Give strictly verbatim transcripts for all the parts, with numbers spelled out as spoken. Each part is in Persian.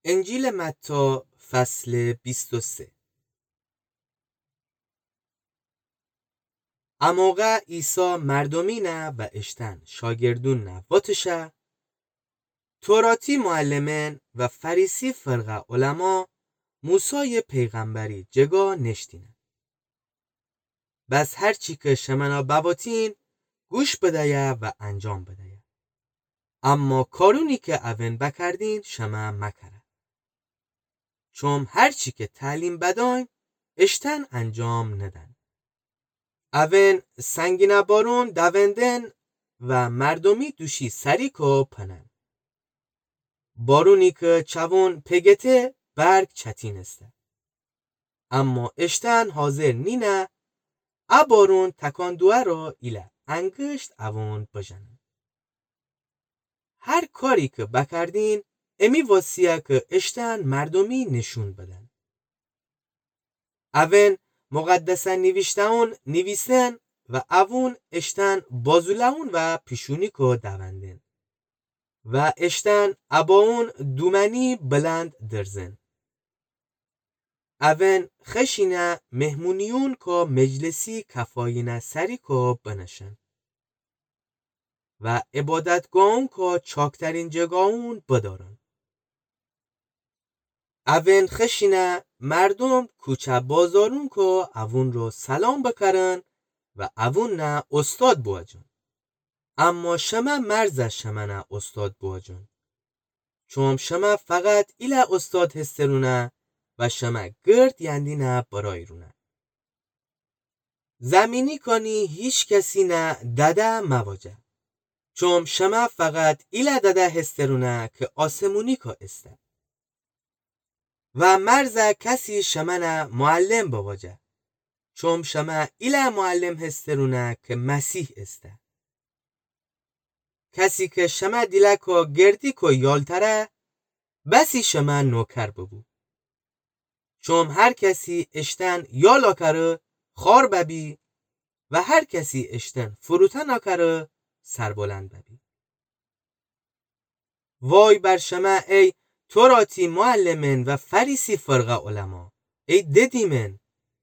انجیل متی فصل بیست و سه. اموقع عیسی مردمی نه و اشتن شاگردون نه واتشه توراتی معلمن و فریسی فرقه علما موسای پیغمبری جگا نشتینه. بس هرچی که شمنا بباتین گوش بدهیه و انجام بدهیه. اما کارونی که اون بکردین شما مکره. چون هرچی که تعلیم بداین اشتن انجام ندن. اون سنگینه بارون دوندن و مردمی دوشی سریکو پنن. بارونی که چوون پگته برگ چتین استه. اما اشتن حاضر نینه ا بارون تکان دوه را ایله انگشت اوون بجنن. هر کاری که بکردین امی واسیه که اشتن مردمی نشون بدن. اون مقدسن نوشتهون نویسن و اوون اشتن بازولهون و پیشونی که دوندن و اشتن اباون دومنی بلند درزن. اون خشینه مهمونیون که مجلسی کفاینه سری که بنشن و عبادتگاهون که چاکترین جگاهون بدارن. اون خشینه مردم کوچه بازارون که اوون رو سلام بکرن و اوون نه استاد بواجن. اما شما مرز شما نه استاد بواجن. چون شما فقط ایله استاد هسترونه و شما گرد یندی نه برای رونه. زمینی کنی هیچ کسی نه داده مواجه. چون شما فقط ایله داده هسترونه که آسمونی که استه. و مرز کسی شما نه معلم بواجه. چون شما ایله معلم هسترونه که مسیح استه. کسی که شما دیلکو گردی که یالتره بسی شما نوکر ببو. چون هر کسی اشتن یالا کره خار ببی و هر کسی اشتن فروتن نکره سربلند ببی. وای بر شما ای توراتی معلمن و فریسی فرقه علما، ای ددیمن.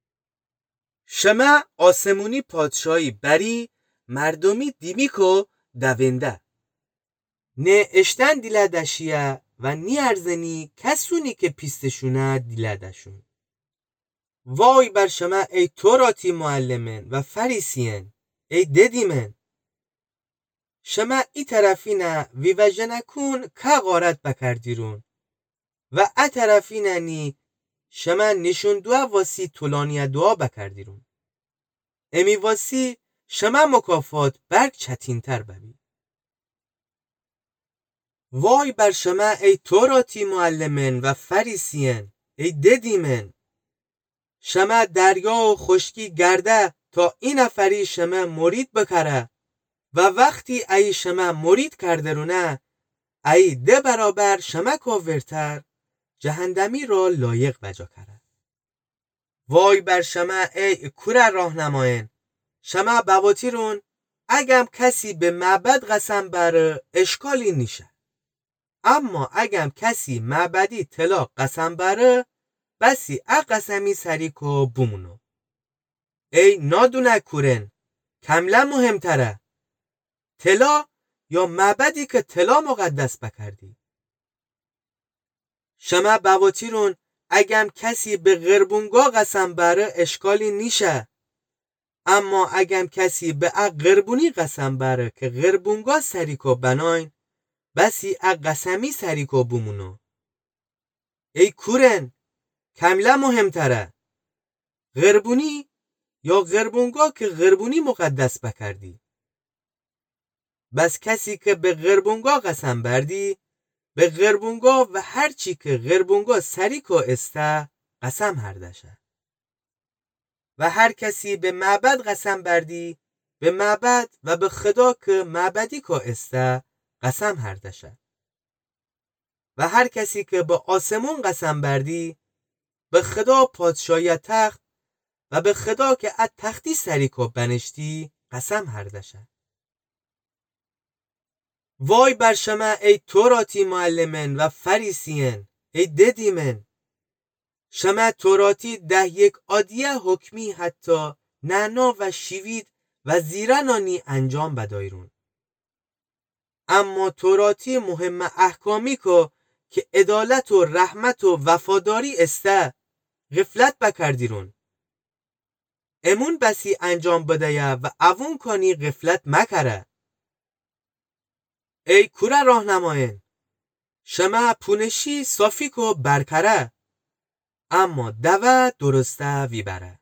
شما آسمونی پادشاهی بری مردمی دیمیکو دونده. نه اشتن دیله دشیه و نی ارزنی کسونی که پیستشونه دیله دشون. وای بر شما ای توراتی معلمن و فریسین، ای ددیمن. شما ای طرفی نه وی وجه نکون که غارت بکردیرون و ا طرفی ننی شما نشون دوا واسی طولانی دعا بکردیرون. امی واسی شما مکافات برگ چتین تر ببی. وای بر شما ای توراتی معلمن و فریسین، ای ددیمن. شما دریا و خشکی گرده تا این نفری شما مرید بکره و وقتی ای شما مرید کرده رو نه ای ده برابر شما کاورتر جهندمی را لایق بجا کرد. وای بر شما ای کوره راهنماین. شما بواتیرون اگم کسی به معبد قسم بره اشکالی نیشه. اما اگم کسی معبدی طلا قسم بره بسی ا قسمی سریکو بمونو. ای نادونه کورن کملا مهمتره طلا یا معبدی که طلا مقدس بکردی. شما بواتیرون اگم کسی به غربونگا قسم بره اشکالی نیشه. اما اگم کسی به ا غربونی قسم بره که غربونگا سریکو بناین بسی ا قسمی سریکو بمونو. ای کورن کملا مهمتره غربونی یا غربونگا که غربونی مقدس بکردی. بس کسی که به غربونگا قسم بردی به غربونگا و هر چی که غربونگا سریکو استه قسم هردشه. و هر کسی به معبد قسم بردی به معبد و به خدا که معبدی که استه قسم هردشه. و هر کسی که به آسمون قسم بردی به خدا پادشاهی تخت و به خدا که ات تختی سریکو بنشتی قسم هردشه. وای بر شما ای توراتی معلمن و فریسین، ای ددی من شما توراتی ده یک آدیه حکمی حتی نعنا و شیوید و زیرنانی انجام بدایرون. اما توراتی مهم احکامی که که عدالت و رحمت و وفاداری استه غفلت بکردیرون. امون بسی انجام بدهیه و اوون کنی غفلت مکره. ای کوره راهنماین شما پونشی صافی کو برکره اما دوه درسته ویبره.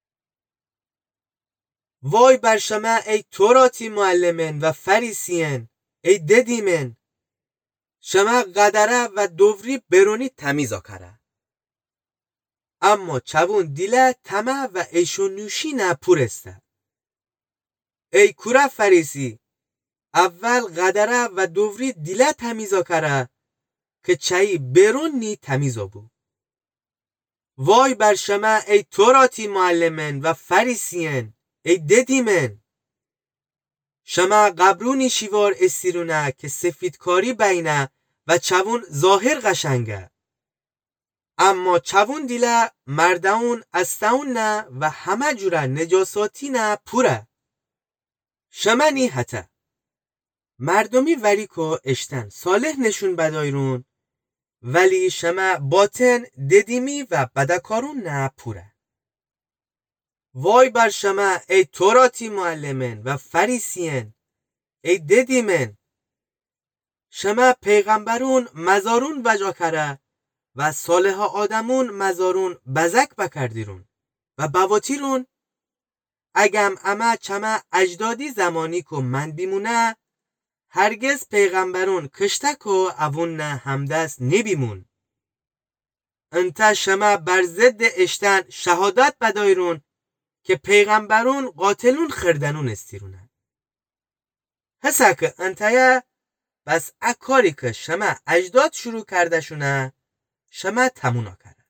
وای بر شما ای توراتی معلمین و فریسین ای ددیمن شما قدره و دوری برونی تمیزا کره اما چوون دیله تمه و ایشون نوشی نه پورسته. ای کوره فریسی اول قدره و دوری دیله تمیزا کره که چایی برون نی تمیزا بو. وای بر شما ای توراتی معلمین و فریسین ای ددیمن شما قبرونی شیوار استیرونه که سفیدکاری بینه و چوون ظاهر قشنگه اما چوون دیله مردون استون نه و همه جوره نجاساتی نه پوره. شما نی حته مردمی وری که اشتن صالح نشون بدایرون ولی شما باطن ددیمی و بدکارون نه پوره. وای بر شما ای توراتی معلمین و فریسین ای ددیمن شما پیغمبرون مزارون وجا کره و صالح آدمون مزارون بزک بکردیرون و بواتیرون اگم اما چما اجدادی زمانی که من بیمونه هرگز پیغمبرون کشتک و اوون نه همدست نبیمون. انت شما بر ضد اشتن شهادت بدایرون که پیغمبرون قاتلون خردنون استیرونه. حسا که انتایه بس اکاری که شما اجداد شروع کرده شونه شما تمونا کرده.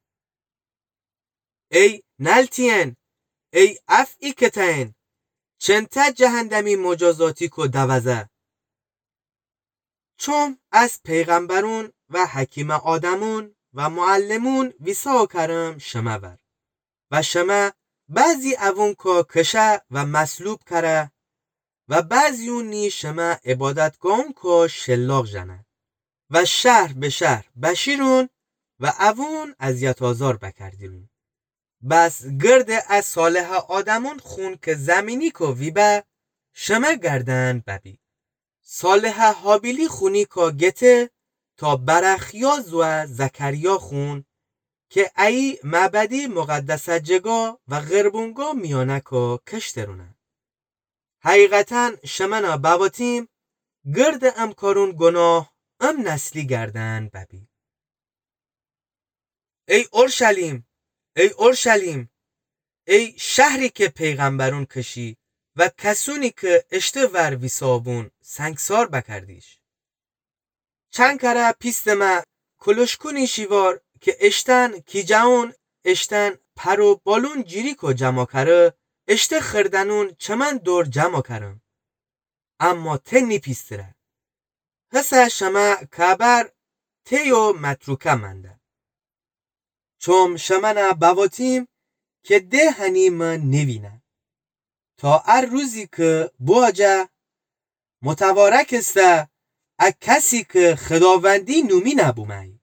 ای نلتین ای افعی کتین چنته جهندمی مجازاتی که دوزه چون از پیغمبرون و حکیم آدمون و معلمون ویسا کرم شما ور و شما بعضی اوون که کشه و مسلوب کره و بعضی اونی شما عبادتگاهون که شلاق جنه و شهر به شهر بشیرون و اوون اذیت آزار بکردیرون. بس گرد از صالح آدمون خون که زمینی که ویبه شما گردن ببی. صالح حابیلی خونی که گته تا برخیاز و زکریا خون که ای معبدی مقدسه جگا و غربونگا میانه که کشترونه. حقیقتا شمنا بواتیم گرد ام کارون گناه ام نسلی گردن ببی. ای اورشلیم ای اورشلیم ای شهری که پیغمبرون کشی و کسونی که اشته ور ویسابون سنگسار بکردیش. چند کره پیست ما کلشکونی شیوار که اشتن کی جاون اشتن پرو بالون جیری که جمع کره اشته خردنون چمن دور جمع کرم اما تنی پیستره. حسا شما کبر تیو متروکه منده چون شما نه بواتیم که ده هنی من نوینه تا ار روزی که بواجه متوارک استه ا کسی که خداوندی نومی نبومه.